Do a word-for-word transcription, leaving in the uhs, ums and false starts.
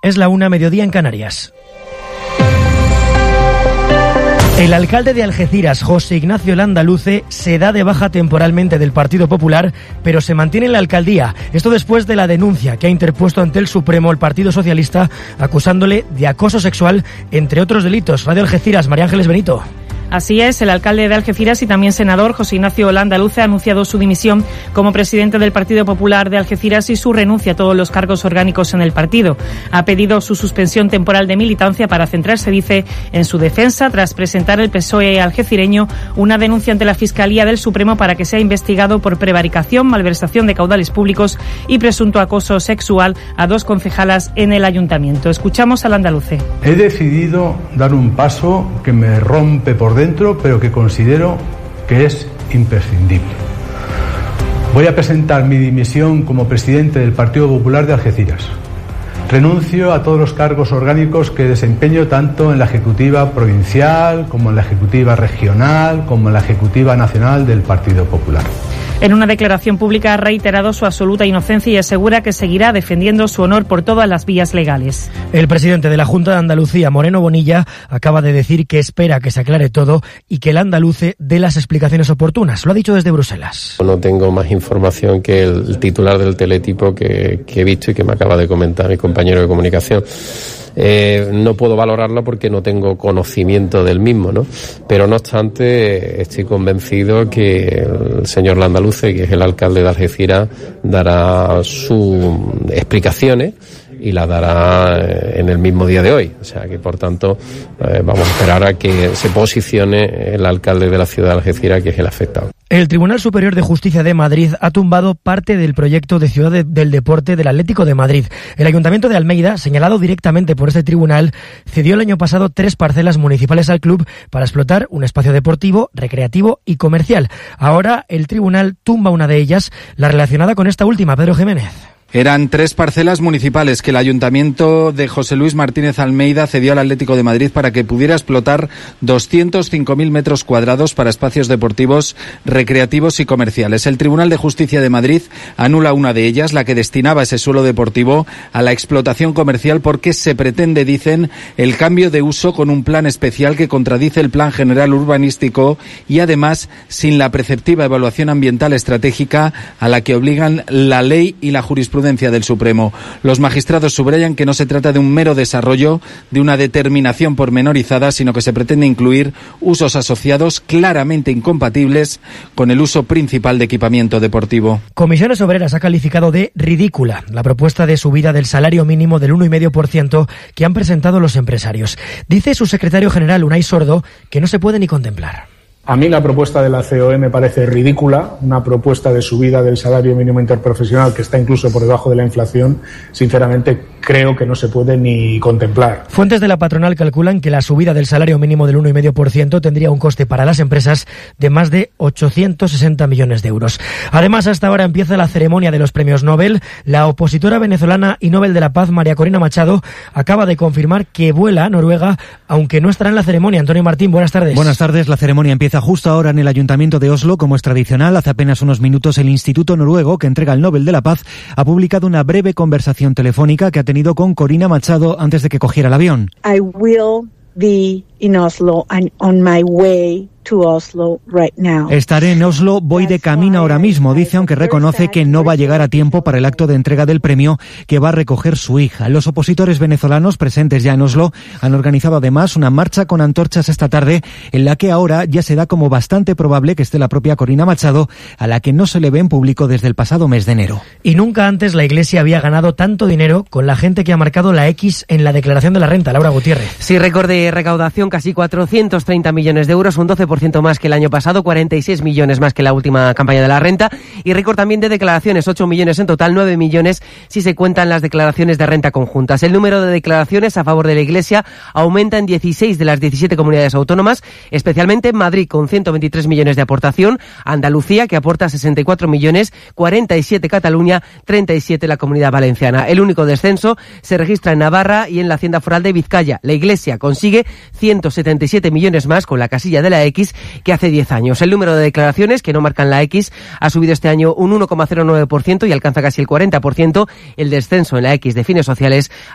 Es la una, mediodía en Canarias. El alcalde de Algeciras, José Ignacio Landaluce, se da de baja temporalmente del Partido Popular, pero se mantiene en la alcaldía. Esto después de la denuncia que ha interpuesto ante el Supremo el Partido Socialista, acusándole de acoso sexual, entre otros delitos. Radio Algeciras, María Ángeles Benito. Así es, el alcalde de Algeciras y también senador José Ignacio Landaluce ha anunciado su dimisión como presidente del Partido Popular de Algeciras y su renuncia a todos los cargos orgánicos en el partido. Ha pedido su suspensión temporal de militancia para centrarse, dice, en su defensa tras presentar el P S O E algecireño una denuncia ante la Fiscalía del Supremo para que sea investigado por prevaricación, malversación de caudales públicos y presunto acoso sexual a dos concejalas en el ayuntamiento. Escuchamos a Landaluce. He decidido dar un paso que me rompe por dentro, pero que considero que es imprescindible. Voy a presentar mi dimisión como presidente del Partido Popular de Algeciras. Renuncio a todos los cargos orgánicos que desempeño tanto en la Ejecutiva Provincial, como en la Ejecutiva Regional, como en la Ejecutiva Nacional del Partido Popular. En una declaración pública ha reiterado su absoluta inocencia y asegura que seguirá defendiendo su honor por todas las vías legales. El presidente de la Junta de Andalucía, Moreno Bonilla, acaba de decir que espera que se aclare todo y que el andaluce dé las explicaciones oportunas. Lo ha dicho desde Bruselas. No tengo más información que el titular del teletipo que, que he visto y que me acaba de comentar mi compañero de comunicación. Eh, no puedo valorarlo porque no tengo conocimiento del mismo, ¿no? Pero no obstante, estoy convencido que el señor Landaluce, que es el alcalde de Algeciras, dará sus explicaciones y la dará en el mismo día de hoy. O sea que, por tanto, eh, vamos a esperar a que se posicione el alcalde de la ciudad de Algeciras, que es el afectado. El Tribunal Superior de Justicia de Madrid ha tumbado parte del proyecto de Ciudad de, del Deporte del Atlético de Madrid. El Ayuntamiento de Almeida, señalado directamente por este tribunal, cedió el año pasado tres parcelas municipales al club para explotar un espacio deportivo, recreativo y comercial. Ahora el tribunal tumba una de ellas, la relacionada con esta última, Pedro Jiménez. Eran tres parcelas municipales que el Ayuntamiento de José Luis Martínez Almeida cedió al Atlético de Madrid para que pudiera explotar doscientos cinco mil metros cuadrados para espacios deportivos, recreativos y comerciales. El Tribunal de Justicia de Madrid anula una de ellas, la que destinaba ese suelo deportivo a la explotación comercial, porque se pretende, dicen, el cambio de uso con un plan especial que contradice el Plan General Urbanístico y además sin la preceptiva evaluación ambiental estratégica a la que obligan la ley y la jurisprudencia del Supremo. Los magistrados subrayan que no se trata de un mero desarrollo de una determinación pormenorizada, sino que se pretende incluir usos asociados claramente incompatibles con el uso principal de equipamiento deportivo. Comisiones Obreras ha calificado de ridícula la propuesta de subida del salario mínimo del uno coma cinco por ciento que han presentado los empresarios. Dice su secretario general, Unai Sordo, que no se puede ni contemplar. A mí la propuesta de la C O E me parece ridícula, una propuesta de subida del salario mínimo interprofesional que está incluso por debajo de la inflación. Sinceramente, creo que no se puede ni contemplar. Fuentes de la patronal calculan que la subida del salario mínimo del uno coma cinco por ciento tendría un coste para las empresas de más de ochocientos sesenta millones de euros. Además, hasta ahora empieza la ceremonia de los premios Nobel. La opositora venezolana y Nobel de la Paz, María Corina Machado, acaba de confirmar que vuela a Noruega, aunque no estará en la ceremonia. Antonio Martín, buenas tardes. Buenas tardes. La ceremonia empieza justo ahora en el Ayuntamiento de Oslo, como es tradicional. Hace apenas unos minutos el Instituto Noruego, que entrega el Nobel de la Paz, ha publicado una breve conversación telefónica que ha tenido con Corina Machado antes de que cogiera el avión. I will be in Oslo and on my way to Oslo right now. Estaré en Oslo, voy de camino ahora mismo, dice, aunque reconoce que no va a llegar a tiempo para el acto de entrega del premio que va a recoger su hija. Los opositores venezolanos presentes ya en Oslo han organizado además una marcha con antorchas esta tarde, en la que ahora ya se da como bastante probable que esté la propia Corina Machado, a la que no se le ve en público desde el pasado mes de enero. Y nunca antes la Iglesia había ganado tanto dinero con la gente que ha marcado la X en la declaración de la renta. Laura Gutiérrez. Sí, récord de recaudación, casi cuatrocientos treinta millones de euros, un doce por ciento más que el año pasado, cuarenta y seis millones más que la última campaña de la renta, y récord también de declaraciones, ocho millones en total, nueve millones si se cuentan las declaraciones de renta conjuntas. El número de declaraciones a favor de la Iglesia aumenta en dieciséis de las diecisiete comunidades autónomas, especialmente en Madrid, con ciento veintitrés millones de aportación, Andalucía, que aporta sesenta y cuatro millones, cuarenta y siete Cataluña, treinta y siete la Comunidad Valenciana. El único descenso se registra en Navarra y en la Hacienda Foral de Vizcaya. La Iglesia consigue ciento setenta y siete millones más con la casilla de la X que hace diez años. El número de declaraciones que no marcan la X ha subido este año un uno coma cero nueve por ciento y alcanza casi el cuarenta por ciento. El descenso en la X de fines sociales